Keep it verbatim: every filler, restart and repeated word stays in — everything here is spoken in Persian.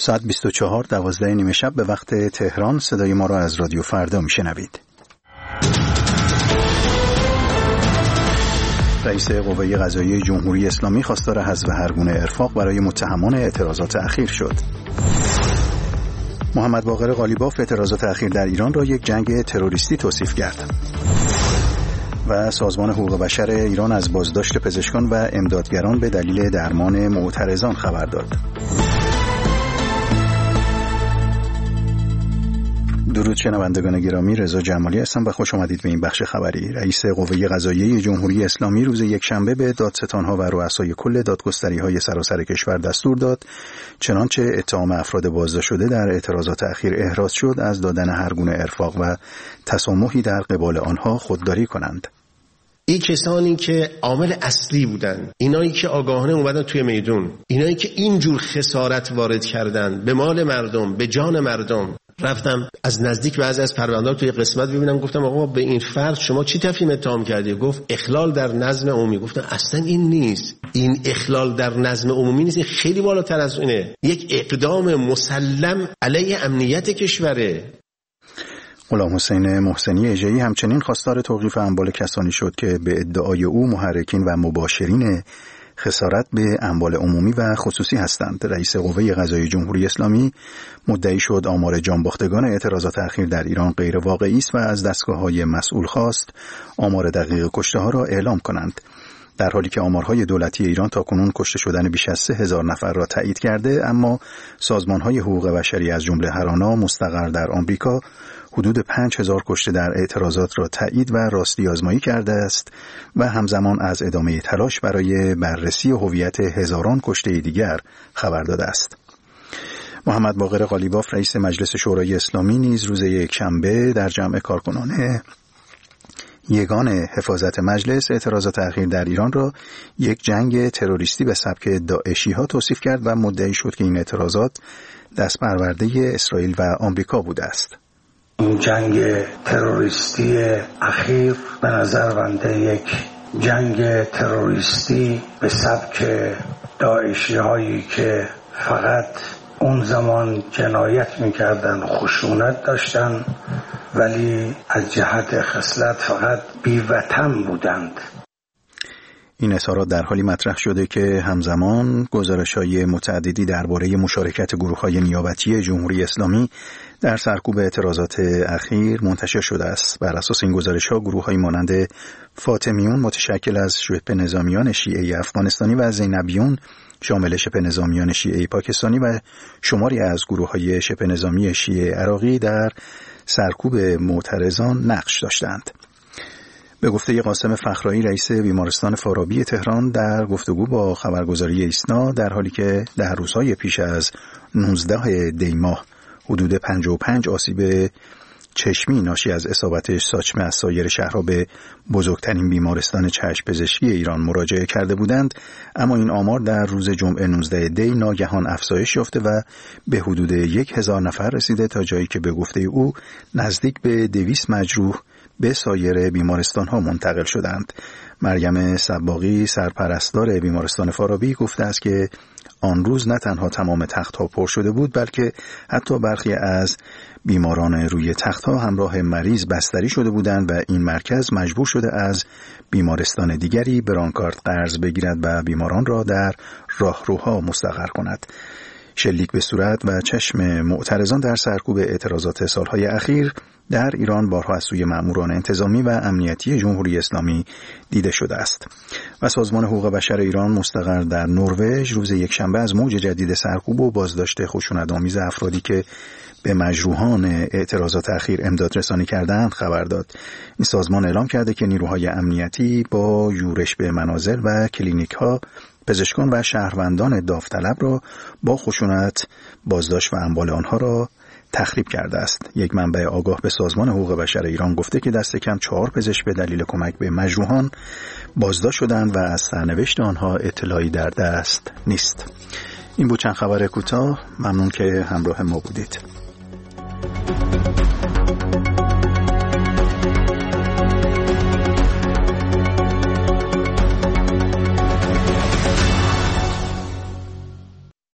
ساعت بیست و چهار دوازده نیمه شب به وقت تهران صدای ما را از رادیو فردا میشنوید. رئیس قوه قضاییه جمهوری اسلامی خواستار حذف هرگونه ارفاق برای متهمان اعتراضات اخیر شد. محمد باقر قالیباف اعتراضات اخیر در ایران را یک جنگ تروریستی توصیف کرد. و سازمان حقوق بشر ایران از بازداشت پزشکان و امدادگران به دلیل درمان معترضان خبر داد. درود شنوندگان گرامی، رضا جمالی هستم و خوش آمدید به این بخش خبری. رئیس قوه قضاییه جمهوری اسلامی روز یکشنبه به دادستان‌ها و رؤسای کل دادگستری‌های سراسر کشور دستور داد چنانچه اتهام افراد بازداشت شده در اعتراضات اخیر احراز شد از دادن هر گونه ارفاق و تسامحی در قبال آنها خودداری کنند. این کسانی که عامل اصلی بودن، اینایی که آگاهانه اومدن توی میدون، اینایی که اینجور خسارت وارد کردن به مال مردم، به جان مردم. رفتم از نزدیک بعضی از پرونده‌ها توی قسمت ببینم، گفتم آقا به این فرد شما چی تفهیم اتهام کردی؟ گفت اخلال در نظم عمومی. گفتم اصلا این نیست، این اخلال در نظم عمومی نیست، این خیلی بالاتر از اینه، یک اقدام مسلم علیه امنیت کشوره. غلام حسین محسنی اژه‌ای همچنین خواستار توقیف اموال کسانی شد که به ادعای او محرکین و مباشرین خسارت به اموال عمومی و خصوصی هستند. رئیس قوه قضاییه جمهوری اسلامی مدعی شد آمار جانباختگان اعتراضات اخیر در ایران غیر واقعی است و از دستگاه‌های مسئول خواست آمار دقیق کشته‌ها را اعلام کنند. در حالی که آمارهای دولتی ایران تاکنون کشته شدن بیش از سه هزار نفر را تایید کرده، اما سازمان‌های حقوق بشری از جمله هرانا مستقر در آمریکا حدود پنج هزار کشته در اعتراضات را تایید و راستی آزمایی کرده است و همزمان از ادامه تلاش برای بررسی هویت هزاران کشته دیگر خبر داده است. محمد باقر قالیباف رئیس مجلس شورای اسلامی نیز روز یکشنبه در جمع کارکنان یگان حفاظت مجلس اعتراضات اخیر در ایران را یک جنگ تروریستی به سبک داعشی ها توصیف کرد و مدعی شد که این اعتراضات دست پرورده اسرائیل و آمریکا بوده است. این جنگ تروریستی اخیر به نظر بنده یک جنگ تروریستی به سبک داعشی هایی که فقط اون زمان جنایت میکردن، خشونت داشتن، ولی از جهت خصلت فقط بی‌وطن بودند. این اظهارات در حالی مطرح شده که همزمان گزارش‌های متعددی درباره مشارکت گروه‌های نیابتی جمهوری اسلامی در سرکوب اعتراضات اخیر منتشر شده است. بر اساس این گزارش‌ها گروه‌هایی مانند فاطمیون متشکل از شبه نظامیان شیعه افغانستانی و زینبیون شامل شبه نظامیان شیعه پاکستانی و شماری از گروه‌های شبه نظامی شیعه عراقی در سرکوب معترضان نقش داشتند. به گفته قاسم فخرایی رئیس بیمارستان فارابی تهران در گفتگو با خبرگزاری ایسنا، در حالی که در روزهای پیش از نوزده دی ماه حدود پنجاه و پنج آسیب چشمی ناشی از اصابت ساچمه از سایر شهرها به بزرگترین بیمارستان چشم پزشکی ایران مراجعه کرده بودند، اما این آمار در روز جمعه نوزده دی ناگهان افزایش یافته و به حدود یک هزار نفر رسیده، تا جایی که به گفته او نزدیک به دویست مجروح به سایر بیمارستان ها منتقل شدند. مریم سباقی سرپرستار بیمارستان فارابی گفته است که آن روز نه تنها تمام تخت ها پر شده بود، بلکه حتی برخی از بیماران روی تخت ها همراه مریض بستری شده بودند و این مرکز مجبور شده از بیمارستان دیگری برانکارد قرض بگیرد و بیماران را در راهروها مستقر کند. شلیک به صورت و چشم معترضان در سرکوب اعتراضات سالهای اخیر در ایران بارها از سوی مأموران انتظامی و امنیتی جمهوری اسلامی دیده شده است. و سازمان حقوق بشر ایران مستقر در نروژ روز یکشنبه از موج جدید سرکوب و بازداشت خشونت‌آمیز افرادی که به مجروحان اعتراضات اخیر امداد رسانی کردند خبر داد. این سازمان اعلام کرده که نیروهای امنیتی با یورش به منازل و کلینیک‌ها پزشکان و شهروندان داوطلب را با خشونت بازداشت و اموال آنها را تخریب کرده است. یک منبع آگاه به سازمان حقوق بشر ایران گفته که دست کم چهار پزشک به دلیل کمک به مجروحان بازداشت شدند و از سرنوشت آنها اطلاعی در دست نیست. این بود چند خبر کوتاه. ممنون که همراه ما بودید.